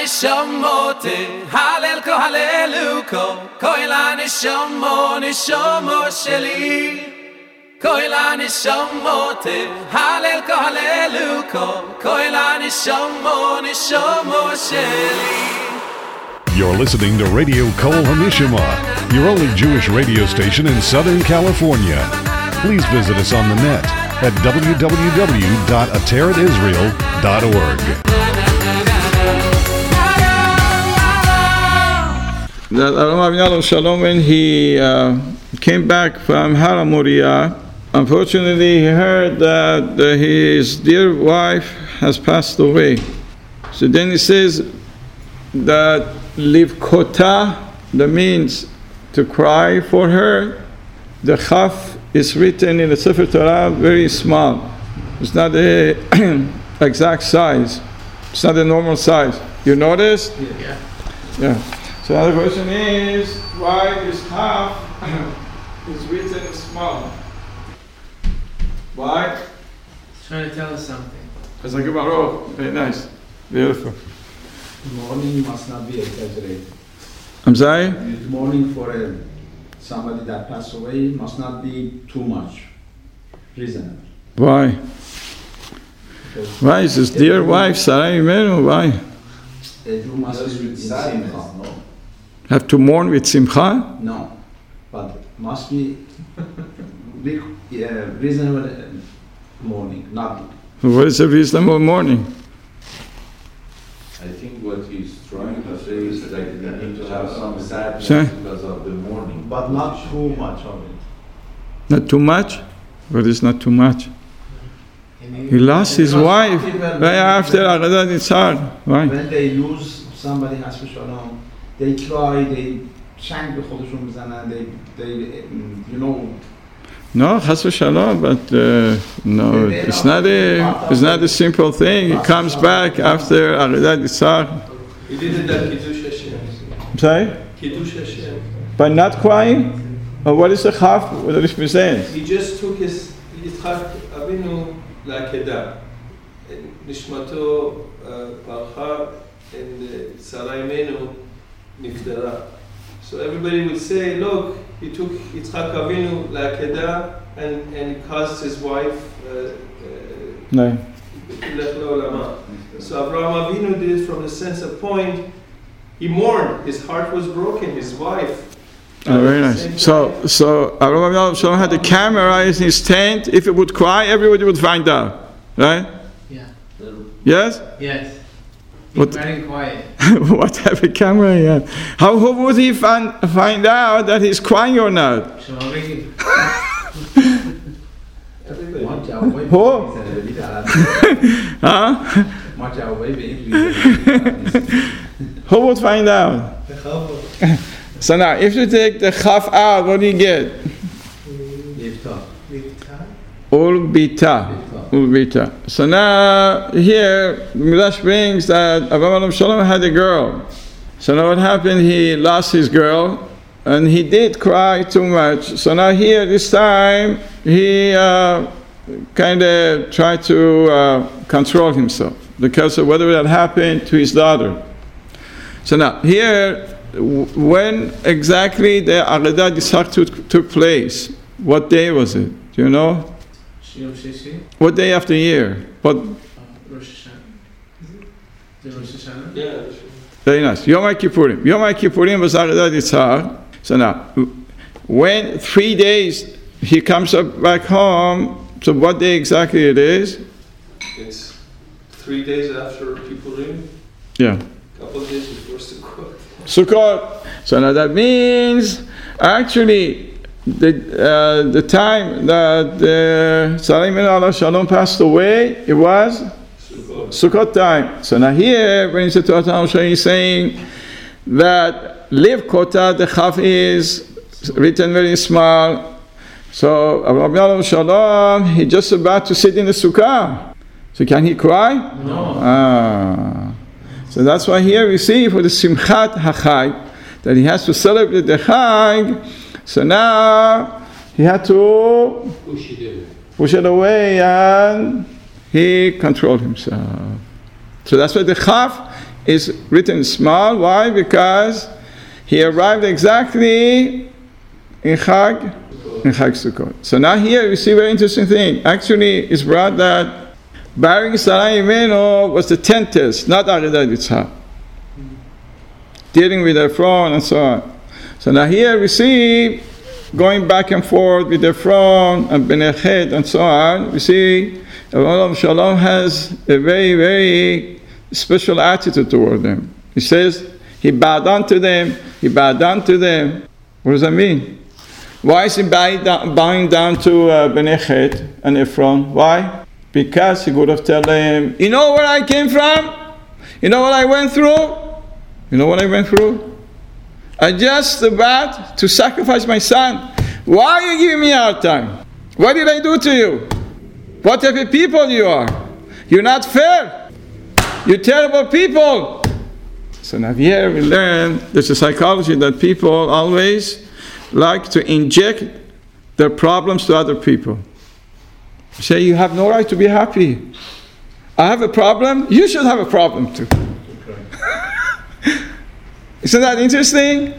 nishamote halel ko haleluko koila nishamo sheli koila nishamote halel ko haleluko koila nishamo sheli. You're listening to Radio Kol Hamishama, your only Jewish radio station in Southern California. Please visit us on the net at www.ateratisrael.org. That Avraham Shalom, when he came back from Har HaMoriah, unfortunately he heard that his dear wife has passed away. So then he says that livkota, that means to cry for her. The chaf is written in the Sefer Torah very small. It's not the exact size. It's not the normal size. You noticed? Yeah. So the other question is, why this chaf is written small? Why? It's trying to tell us something. It's like a baruch. Very nice. Beautiful. Mourning must not be exaggerated. I'm sorry? Mourning for somebody that passed away must not be too much. Reasonable. Why? Why is his dear wife, Sarah Imenu? Why? You must be in simcha. No. Have to mourn with simcha? No. But must be reasonable mourning, not. What is a reasonable mourning? I think what he's trying to say is that we need to have some sadness because of the mourning. But not too much of it. Not too much? What is not too much? He lost his wife right after Agadat Yitzhak. Why? When they lose somebody, Hasbe Shalom, they cry, they shank be chodeshum b'zanan, they you know. No, Chas v'Shalom, but no, it's not a simple thing. He comes back after Agadat Yitzhak. He did it at Kiddush Hashem. Sorry? Kiddush Hashem. By not crying? Or what is the chaf? What does it mean? He just took his Yitzchak Avinu la'kedah. Nishmato Barcha and Sarah Imenu Niftara. So everybody would say, look, he took Yitzchak Avinu la'kedah and he caused his wife No. So Avraham Avinu did it from the sense of point. He mourned. His heart was broken. His wife. Oh, very nice. So Avraham Avinu had the camera in his tent. If it would cry, everybody would find out. Right? Yeah. Yes? Yes. What? Very quiet. What type of camera he had? How would he find out that he's crying or not? Who? Huh? Who would find out? So now, if you take the chaf out, what do you get? Ulbita. So now, here, Midrash brings that Avraham Shalom had a girl. So now what happened? He lost his girl, and he did cry too much. So now here, this time, he kind of tried to control himself because of whatever had happened to his daughter. So now, here, when exactly the Agadat Yitzhak took place, what day was it? Do you know? What day of the year? What? Rosh Hashanah. Yeah. Very nice. Yom HaKippurim. Yom HaKippurim was Agadat Yitzhak. So now, when 3 days he comes up back home, so what day exactly it is? It's 3 days after Kippurim. Yeah. A couple of days before Sukkot. Sukkot. So now that means, actually, the time that Sarah Imenu Alav Shalom passed away, it was Sukkot time. So now here, when it's he's saying that Liv Kota, the chaf is written very small. So Avraham Alav Shalom, he's just about to sit in the sukkah. So can he cry? No. So that's why here we see for the Simchat HaChag, that he has to celebrate the Chag. So now he had to push it away and he controlled himself. So that's why the Chaf is written small. Why? Because he arrived exactly in Chag Sukkot. So now here we see a very interesting thing. Actually, it's brought that burying Sarah Imenu was the 10th test, not Akedat Yitzhak. Dealing with Ephron and so on. So now here we see, going back and forth with Ephron and Benechet and so on, we see Olam Shalom has a very, very special attitude toward them. He says, he bowed down to them, he bowed down to them. What does that mean? Why is he bowing down to Benechet and Ephron? Why? Because he could have told them, you know where I came from? You know what I went through? You know what I went through? I just about to sacrifice my son. Why are you giving me a hard time? What did I do to you? What type of people you are? You're not fair. You're terrible people. So now here we learn there's a psychology that people always like to inject their problems to other people. Say, you have no right to be happy. I have a problem, you should have a problem too. Isn't that interesting?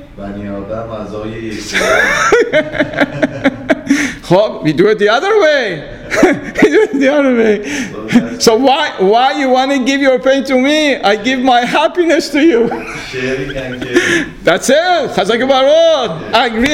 We do it the other way. We do it the other way. So why you want to give your pain to me? I give my happiness to you. That's it. Chazak Baruch. I agree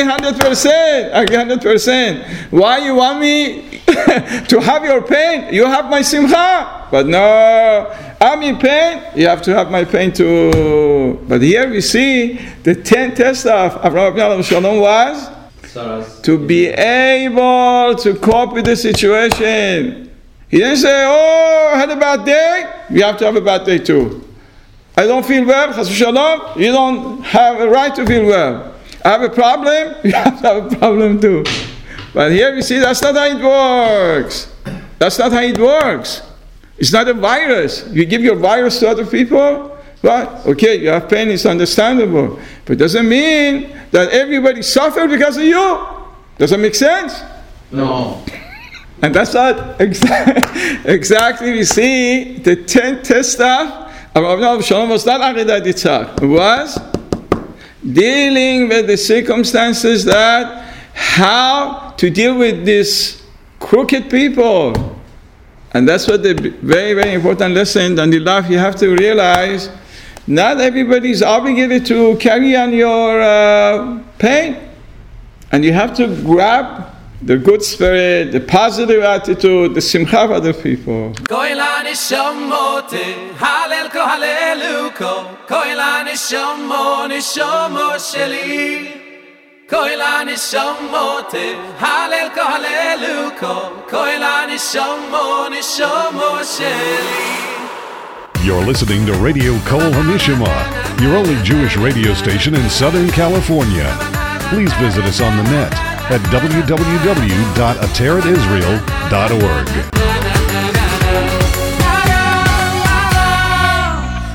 100%. Why you want me to have your pain? You have my simcha. But no, I'm in pain. You have to have my pain too. But here we see the 10th test of Avraham Shalom was to be able to cope with the situation. He didn't say, oh, I had a bad day. You have to have a bad day too. I don't feel well, Chas v'shalom. You don't have a right to feel well. I have a problem. You have to have a problem too. But here we see that's not how it works. That's not how it works. It's not a virus. You give your virus to other people, what? Okay, you have pain, it's understandable. But it doesn't mean that everybody suffers because of you. Does that make sense? No. And that's not exactly, we see, the 10th test of Avraham Shalom was not Akedat Yitzhak. It was dealing with the circumstances that how to deal with these crooked people. And that's what the very, very important lesson in the life you have to realize. Not everybody is obligated to carry on your pain. And you have to grab the good spirit, the positive attitude, the simcha of other people. Koilani shamote, halelko haleluko, koilani shamo sheli. Koilani shamote, halelko haleluko, koilani shamo sheli. You're listening to Radio Kol HaNishama, your only Jewish radio station in Southern California. Please visit us on the net at www.ateratisrael.org.